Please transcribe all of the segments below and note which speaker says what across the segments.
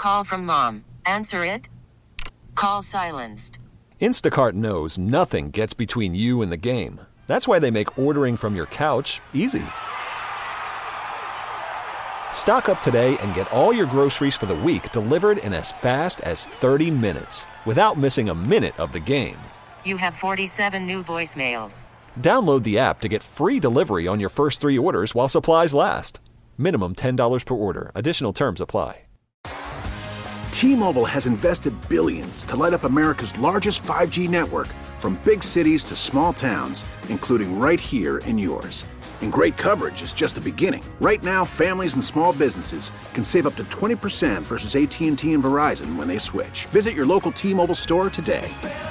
Speaker 1: Call from mom. Answer it. Call silenced.
Speaker 2: Instacart knows nothing gets between you and the game. That's why they make ordering from your couch easy. Stock up today and get all your groceries for the week delivered in as fast as 30 minutes without missing a minute of the game.
Speaker 1: You have 47 new voicemails.
Speaker 2: Download the app to get free delivery on your first 3 orders while supplies last. Minimum $10 per order. Additional terms apply.
Speaker 3: T-Mobile has invested billions to light up America's largest 5G network, from big cities to small towns, including right here in yours. And great coverage is just the beginning. Right now, families and small businesses can save up to 20% versus AT&T and Verizon when they switch. Visit your local T-Mobile store today.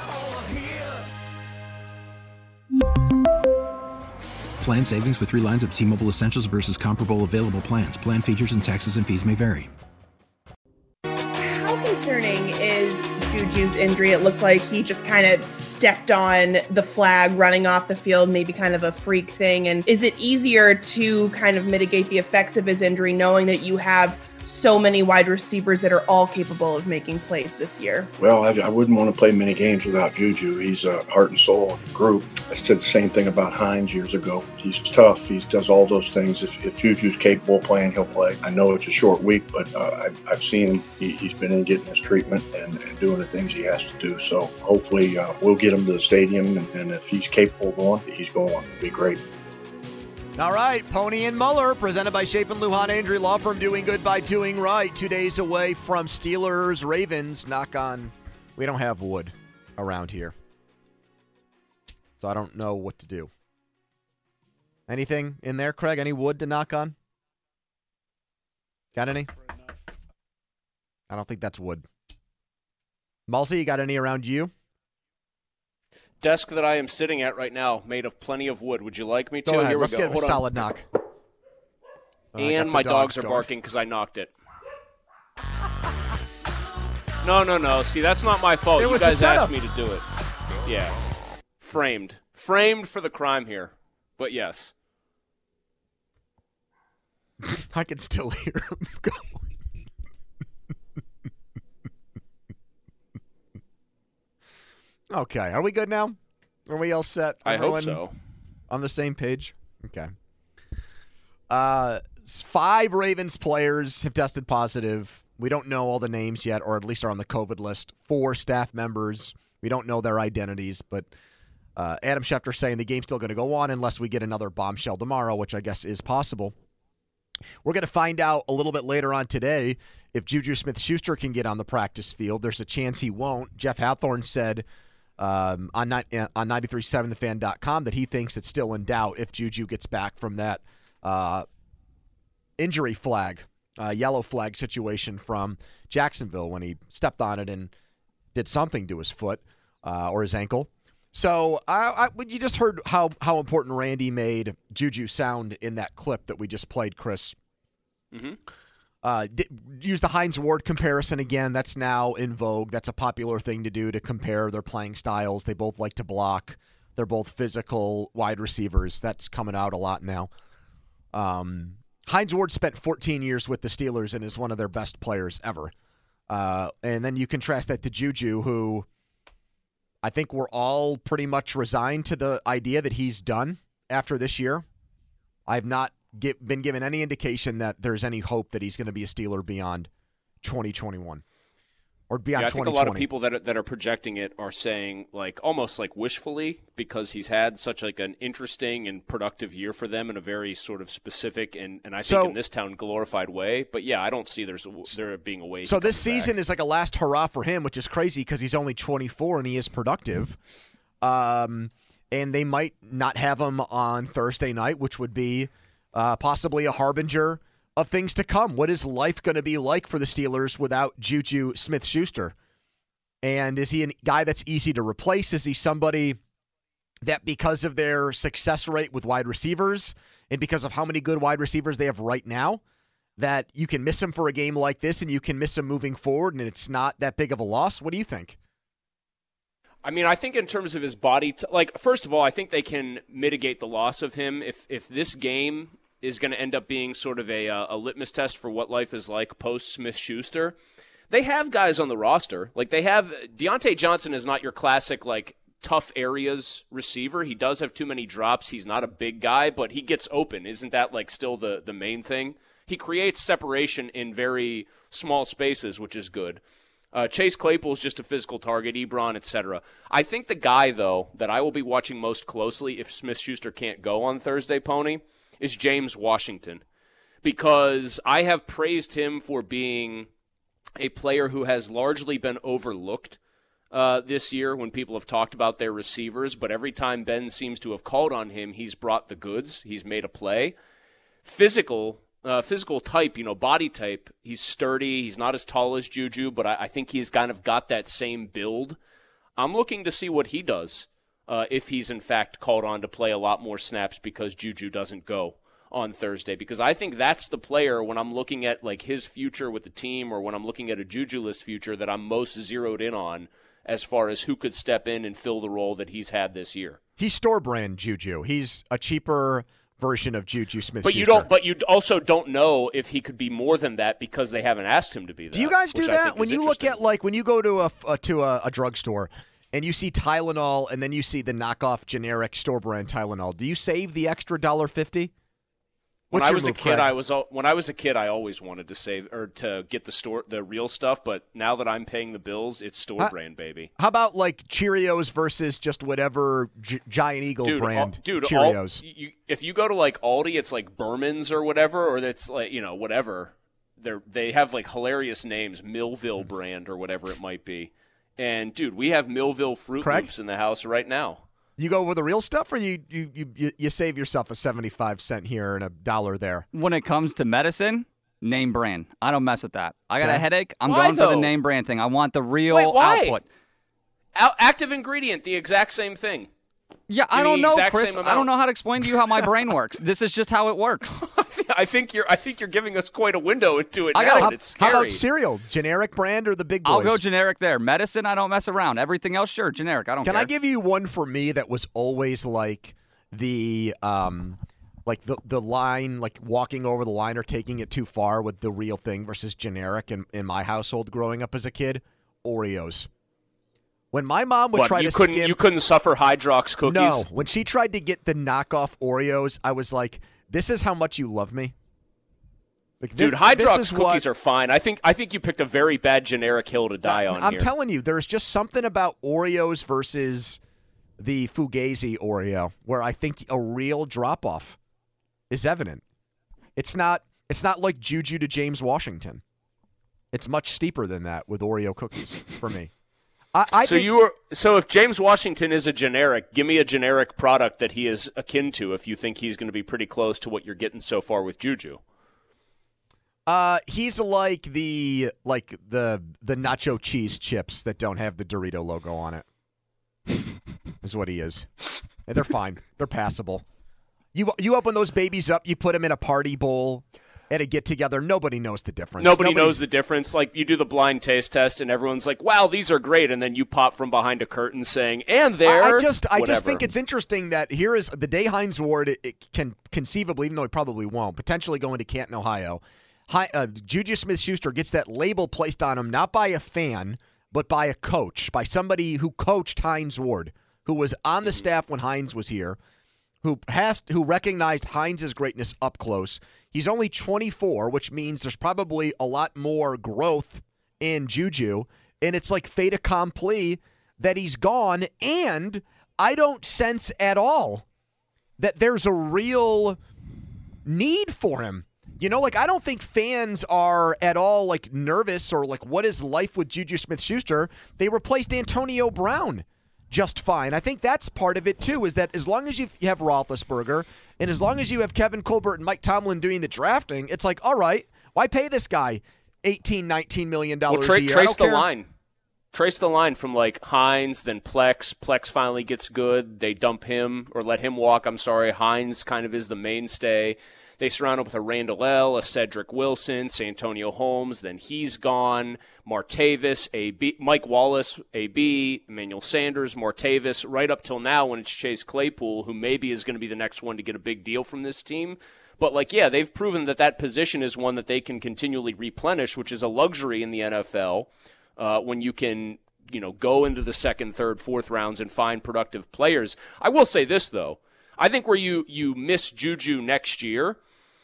Speaker 4: Plan savings with 3 lines of T-Mobile Essentials versus comparable available plans. Plan features and taxes and fees may vary.
Speaker 5: How concerning is Juju's injury? It looked like he just kind of stepped on the flag running off the field, maybe kind of a freak thing. And is it easier to kind of mitigate the effects of his injury knowing that you have so many wide receivers that are all capable of making plays this year?
Speaker 6: Well, I wouldn't want to play many games without Juju. He's a heart and soul of the group. I said the same thing about Hines years ago. He's tough. He does all those things. If Juju's capable of playing, he'll play. I know it's a short week, but I've seen him. He's been in getting his treatment and doing the things he has to do. So hopefully we'll get him to the stadium, and if he's capable of going, he's going. It'll be great.
Speaker 7: All right, Pony and Muller, presented by Chafin Lujan Andrew Law Firm, doing good by doing right. 2 days away from Steelers, Ravens. Knock on. We don't have wood around here, so I don't know what to do. Anything in there, Craig? Any wood to knock on? Got any? I don't think that's wood. Malsey, you got any around you?
Speaker 8: Desk that I am sitting at right now, made of plenty of wood. Would you like me to?
Speaker 7: Go ahead.
Speaker 8: Here we
Speaker 7: Let's
Speaker 8: go.
Speaker 7: get a solid knock.
Speaker 8: And my dogs are barking because I knocked it. No. See, that's not my fault. You guys asked me to do it. Yeah. Framed for the crime here. But yes.
Speaker 7: I can still hear him going. Okay, are we good now? Are we all set?
Speaker 8: I hope so.
Speaker 7: On the same page? Okay. 5 Ravens players have tested positive. We don't know all the names yet, or at least are on the COVID list. 4 staff members. We don't know their identities, but Adam Schefter saying the game's still going to go on unless we get another bombshell tomorrow, which I guess is possible. We're going to find out a little bit later on today if Juju Smith-Schuster can get on the practice field. There's a chance he won't. Jeff Hathorn said on 937thefan.com that he thinks it's still in doubt if Juju gets back from that injury flag, yellow flag situation from Jacksonville when he stepped on it and did something to his foot or his ankle. So you just heard how important Randy made Juju sound in that clip that we just played, Chris.
Speaker 8: Mm-hmm.
Speaker 7: Use the Hines Ward comparison again. That's now in vogue. That's a popular thing to do, to compare their playing styles. They both like to block. They're both physical wide receivers. That's coming out a lot now. Hines Ward spent 14 years with the Steelers and is one of their best players ever. And then you contrast that to Juju, who I think we're all pretty much resigned to the idea that he's done after this year. I've not been given any indication that there's any hope that he's going to be a Steeler beyond 2021 or beyond 2020.
Speaker 8: I think a lot of people that are projecting it are saying, like, almost like wishfully, because he's had such like an interesting and productive year for them in a very sort of specific and I think in this town glorified way. But yeah, I don't see there being a way.
Speaker 7: So this season is like a last hurrah for him, which is crazy because he's only 24 and he is productive. And they might not have him on Thursday night, which would be possibly a harbinger of things to come. What is life going to be like for the Steelers without Juju Smith-Schuster? And is he a guy that's easy to replace? Is he somebody that, because of their success rate with wide receivers and because of how many good wide receivers they have right now, that you can miss him for a game like this and you can miss him moving forward and it's not that big of a loss? What do you think?
Speaker 8: I mean, I think in terms of his body, first of all, I think they can mitigate the loss of him if this game is going to end up being sort of a litmus test for what life is like post Smith-Schuster. They have guys on the roster. Like they have Deontay Johnson is not your classic like tough areas receiver. He does have too many drops. He's not a big guy, but he gets open. Isn't that like still the main thing? He creates separation in very small spaces, which is good. Chase Claypool's just a physical target, Ebron, etc. I think the guy, though, that I will be watching most closely if Smith-Schuster can't go on Thursday, Pony, is James Washington. Because I have praised him for being a player who has largely been overlooked this year when people have talked about their receivers, but every time Ben seems to have called on him, he's brought the goods. He's made a play. Physical type, body type, he's sturdy. He's not as tall as Juju, but I think he's kind of got that same build. I'm looking to see what he does if he's in fact called on to play a lot more snaps because Juju doesn't go on Thursday, because I think that's the player when I'm looking at like his future with the team or when I'm looking at a Juju-less future that I'm most zeroed in on as far as who could step in and fill the role that he's had this year.
Speaker 7: He's store brand Juju. He's a cheaper version of Juju Smith-Schuster.
Speaker 8: But you also don't know if he could be more than that because they haven't asked him to be that.
Speaker 7: Do you guys do that when you look at like when you go to a drugstore and you see Tylenol and then you see the knockoff generic store brand Tylenol? Do you save the extra $1.50?
Speaker 8: When I was a kid, I always wanted to save or to get the real stuff. But now that I'm paying the bills, it's store brand, baby.
Speaker 7: How about like Cheerios versus just whatever Giant Eagle brand Cheerios?
Speaker 8: If you go to like Aldi, it's like Berman's or whatever, or it's like whatever. They have like hilarious names, Millville brand or whatever it might be. And dude, we have Millville Fruit Loops in the house right now.
Speaker 7: You go with the real stuff, or you save yourself a 75-cent here and $1 there?
Speaker 9: When it comes to medicine, name brand. I don't mess with that. I got a headache. I'm going for the name brand thing. I want the real output.
Speaker 8: Active ingredient, the exact same thing.
Speaker 9: Yeah, I don't know, Chris. I don't know how to explain to you how my brain works. This is just how it works.
Speaker 8: I think you're giving us quite a window into it now. It's scary.
Speaker 7: How about cereal? Generic brand or the big boys?
Speaker 9: I'll go generic there. Medicine, I don't mess around. Everything else, sure, generic. I don't care.
Speaker 7: Can I give you one for me that was always like the line, like walking over the line or taking it too far with the real thing versus generic in my household growing up as a kid? Oreos. When my mom would try to skim...
Speaker 8: You couldn't suffer Hydrox cookies?
Speaker 7: No. When she tried to get the knockoff Oreos, I was like, this is how much you love me?
Speaker 8: Like, dude, Hydrox cookies are fine. I think you picked a very bad generic hill to die on here.
Speaker 7: I'm telling you, there's just something about Oreos versus the Fugazi Oreo where I think a real drop-off is evident. It's not like Juju to James Washington. It's much steeper than that with Oreo cookies for me.
Speaker 8: So if James Washington is a generic, give me a generic product that he is akin to if you think he's going to be pretty close to what you're getting so far with Juju.
Speaker 7: He's like the nacho cheese chips that don't have the Dorito logo on it. Is what he is. And they're fine. They're passable. You open those babies up, you put them in a party bowl at a get-together, nobody knows the difference.
Speaker 8: Nobody knows the difference. Like, you do the blind taste test, and everyone's like, wow, these are great, and then you pop from behind a curtain saying, and there,
Speaker 7: I just think it's interesting that here is the day Hines Ward it can conceivably, even though he probably won't, potentially go into Canton, Ohio. Juju Smith-Schuster gets that label placed on him, not by a fan, but by a coach, by somebody who coached Hines Ward, who was on the staff when Hines was here, who recognized Hines' greatness up close. He's only 24, which means there's probably a lot more growth in Juju, and it's like fait accompli that he's gone, and I don't sense at all that there's a real need for him. I don't think fans are at all, nervous or, what is life with Juju Smith-Schuster? They replaced Antonio Brown just fine. I think that's part of it, too, is that as long as you have Roethlisberger and as long as you have Kevin Colbert and Mike Tomlin doing the drafting, it's like, all right, why pay this guy $18, $19 million a year?
Speaker 8: Trace the line. Trace the line from, Hines, then Plex. Plex finally gets good. They dump him or let him walk. Hines kind of is the mainstay. They surround him with a Randall L., a Cedric Wilson, Santonio Holmes, then he's gone. Martavis, AB, Mike Wallace, AB, Emmanuel Sanders, Martavis, right up till now when it's Chase Claypool, who maybe is going to be the next one to get a big deal from this team. But, like, yeah, they've proven that position is one that they can continually replenish, which is a luxury in the NFL when you can, go into the second, third, fourth rounds and find productive players. I will say this, though. I think where you miss Juju next year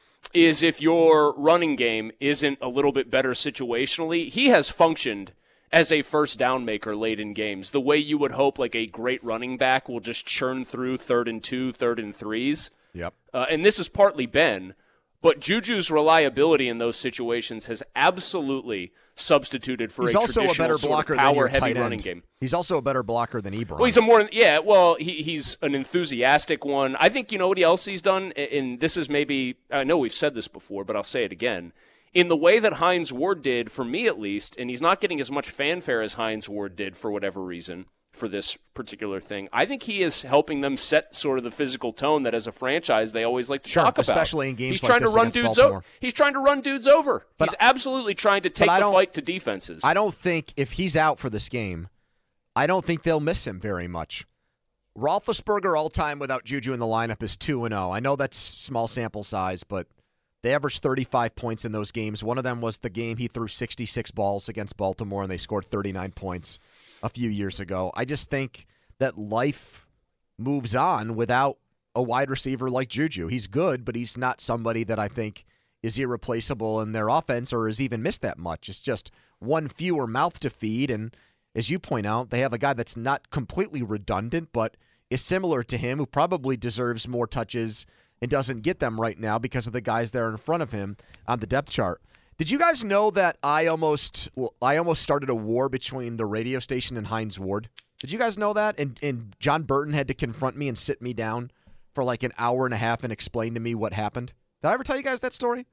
Speaker 8: is if your running game isn't a little bit better situationally. He has functioned as a first down maker late in games, the way you would hope like a great running back will just churn through 3rd and 2, 3rd and 3s.
Speaker 7: Yep.
Speaker 8: And this has partly been, but Juju's reliability in those situations has absolutely substituted for
Speaker 7: he's
Speaker 8: a
Speaker 7: also
Speaker 8: traditional
Speaker 7: a better blocker
Speaker 8: sort of
Speaker 7: than your
Speaker 8: power-heavy
Speaker 7: tight
Speaker 8: running
Speaker 7: end.
Speaker 8: game.
Speaker 7: He's also a better blocker than Ebron.
Speaker 8: Well, he's an enthusiastic one. I think you know what else he's done, and this is maybe, I know we've said this before, but I'll say it again. In the way that Hines Ward did, for me at least, and he's not getting as much fanfare as Hines Ward did for whatever reason for this particular thing, I think he is helping them set sort of the physical tone that as a franchise they always like to talk about.
Speaker 7: Especially in games
Speaker 8: he's
Speaker 7: like
Speaker 8: trying
Speaker 7: this
Speaker 8: to run
Speaker 7: against
Speaker 8: dudes
Speaker 7: Baltimore.
Speaker 8: He's trying to run dudes over. He's absolutely trying to take the fight to defenses.
Speaker 7: I don't think if he's out for this game, I don't think they'll miss him very much. Roethlisberger all-time without Juju in the lineup is 2-0. I know that's small sample size, but they averaged 35 points in those games. One of them was the game he threw 66 balls against Baltimore, and they scored 39 points a few years ago. I just think that life moves on without a wide receiver like Juju. He's good, but he's not somebody that I think is irreplaceable in their offense or has even missed that much. It's just one fewer mouth to feed, and as you point out, they have a guy that's not completely redundant, but is similar to him, who probably deserves more touches and doesn't get them right now because of the guys there in front of him on the depth chart. Did you guys know that I almost started a war between the radio station and Hines Ward? Did you guys know that? And John Burton had to confront me and sit me down for like an hour and a half and explain to me what happened. Did I ever tell you guys that story?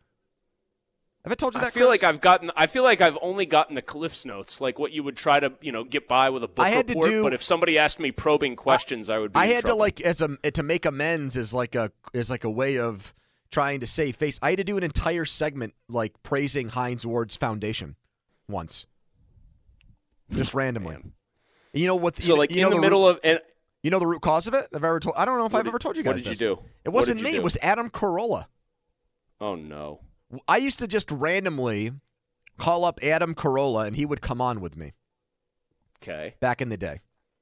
Speaker 7: Have I told you that?
Speaker 8: I feel like I've only gotten the Cliff's Notes, like what you would try to, get by with a book report. But if somebody asked me probing questions, I would be. I had
Speaker 7: to to make amends as like a way of trying to save face. I had to do an entire segment like praising Hines Ward's foundation once, just randomly. You know what?
Speaker 8: So in the middle of.
Speaker 7: You know the root cause of it? I don't know if I've ever told you guys this.
Speaker 8: What did you do?
Speaker 7: It wasn't me. It was Adam Carolla.
Speaker 8: Oh, no.
Speaker 7: I used to just randomly call up Adam Carolla, and he would come on with me.
Speaker 8: Okay.
Speaker 7: Back in the day.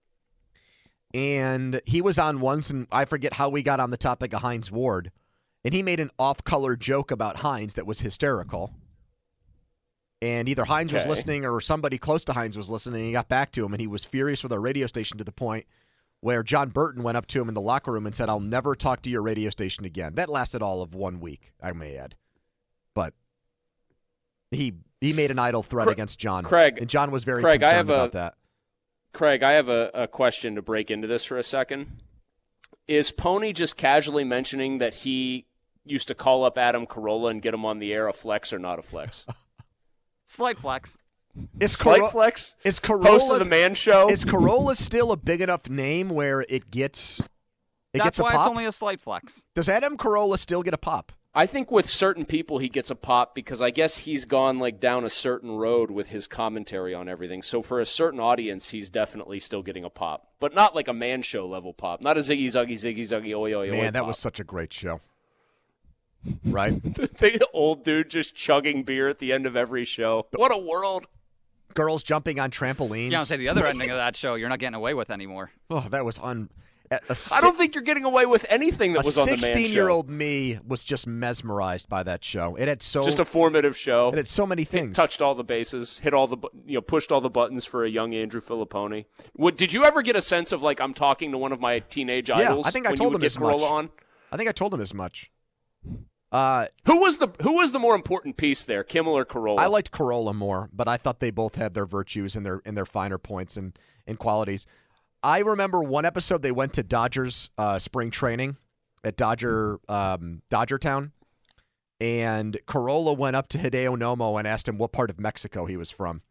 Speaker 7: And he was on once, and I forget how we got on the topic of Hines Ward. And he made an off-color joke about Hines that was hysterical. And either Hines was listening or somebody close to Hines was listening, and he got back to him, and he was furious with our radio station to the point where John Burton went up to him in the locker room and said, "I'll never talk to your radio station again." That lasted all of 1 week, I may add. But he made an idle threat against John.
Speaker 8: Craig,
Speaker 7: and John was very concerned about that.
Speaker 8: Craig, I have a question to break into this for a second. Is Pony just casually mentioning that he used to call up Adam Carolla and get him on the air a flex or not a flex?
Speaker 9: Slight flex.
Speaker 8: Slight flex?
Speaker 7: Is
Speaker 8: host of the Man Show?
Speaker 7: Is Carolla still a big enough name where it gets a pop?
Speaker 9: That's why it's only a slight flex.
Speaker 7: Does Adam Carolla still get a pop?
Speaker 8: I think with certain people he gets a pop because I guess he's gone like down a certain road with his commentary on everything. So for a certain audience, he's definitely still getting a pop, but not like a Man Show level pop. Not a Ziggy Zuggy oi oi oi.
Speaker 7: Man, that
Speaker 8: pop.
Speaker 7: was such a great show. Right?
Speaker 8: The old dude just chugging beer at the end of every show. What a world.
Speaker 7: Girls jumping on trampolines.
Speaker 9: Yeah, I'll say the other ending of that show you're not getting away with anymore.
Speaker 7: Oh, that was
Speaker 8: I don't think you're getting away with anything that was on the Man Show.
Speaker 7: 16-year-old me was just mesmerized by that show. It had
Speaker 8: just a formative show.
Speaker 7: It had so many things.
Speaker 8: Touched all the bases, hit all the pushed all the buttons for a young Andrew Filipponi. Did you ever get a sense of like I'm talking to one of my teenage idols?
Speaker 7: Yeah, I think I told him as much. I think I told him as much.
Speaker 8: Who was the more important piece there, Kimmel or Carolla?
Speaker 7: I liked Carolla more, but I thought they both had their virtues and their finer points and qualities. I remember one episode they went to Dodgers spring training at Dodgertown, and Carolla went up to Hideo Nomo and asked him what part of Mexico he was from.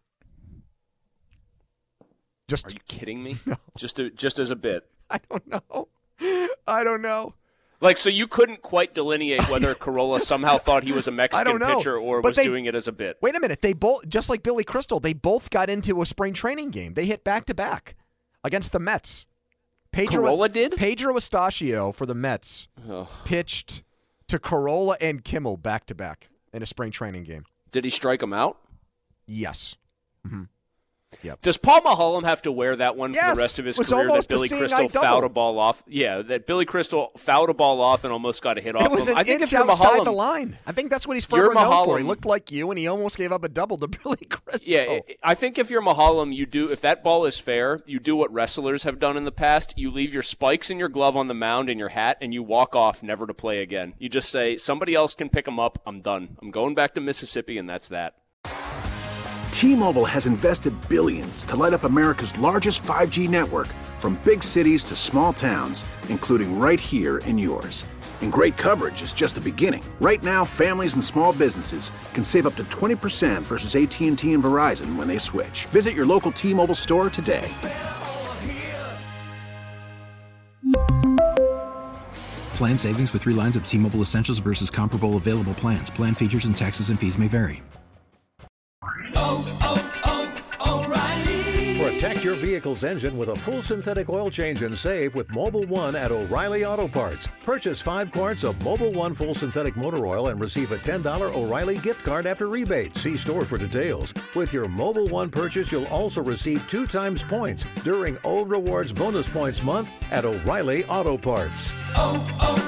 Speaker 8: Are you kidding me? No. Just as a bit.
Speaker 7: I don't know.
Speaker 8: Like, so you couldn't quite delineate whether Carolla somehow thought he was a Mexican pitcher or was doing it as a bit.
Speaker 7: Wait a minute. They both, just like Billy Crystal, they both got into a spring training game. They hit back-to-back against the Mets.
Speaker 8: Carolla did?
Speaker 7: Pedro Estachio for the Mets pitched to Corolla and Kimmel back-to-back in a spring training game.
Speaker 8: Did he strike him out?
Speaker 7: Yes. Mm-hmm. Yep.
Speaker 8: Does Paul Maholm have to wear that one for the rest of his career? That Billy Crystal fouled a ball off. Yeah, that Billy Crystal fouled a ball off and almost got a hit off him.
Speaker 7: It was an inch outside the line. I think that's what he's forever known for. He looked like you, and he almost gave up a double to Billy Crystal.
Speaker 8: Yeah, I think if you're Maholm, you do. If that ball is fair, you do what wrestlers have done in the past. You leave your spikes and your glove on the mound and your hat, and you walk off, never to play again. You just say, somebody else can pick him up. I'm done. I'm going back to Mississippi, and that's that.
Speaker 3: T-Mobile has invested billions to light up America's largest 5G network, from big cities to small towns, including right here in yours. And great coverage is just the beginning. Right now, families and small businesses can save up to 20% versus AT&T and Verizon when they switch. Visit your local T-Mobile store today.
Speaker 4: Plan savings with 3 lines of T-Mobile Essentials versus comparable available plans. Plan features and taxes and fees may vary.
Speaker 10: Protect your vehicle's engine with a full synthetic oil change and save with Mobil 1 at O'Reilly Auto Parts. Purchase 5 quarts of Mobil 1 full synthetic motor oil and receive a $10 O'Reilly gift card after rebate. See store for details. With your Mobil 1 purchase, you'll also receive 2 times points during O Rewards Bonus Points Month at O'Reilly Auto Parts.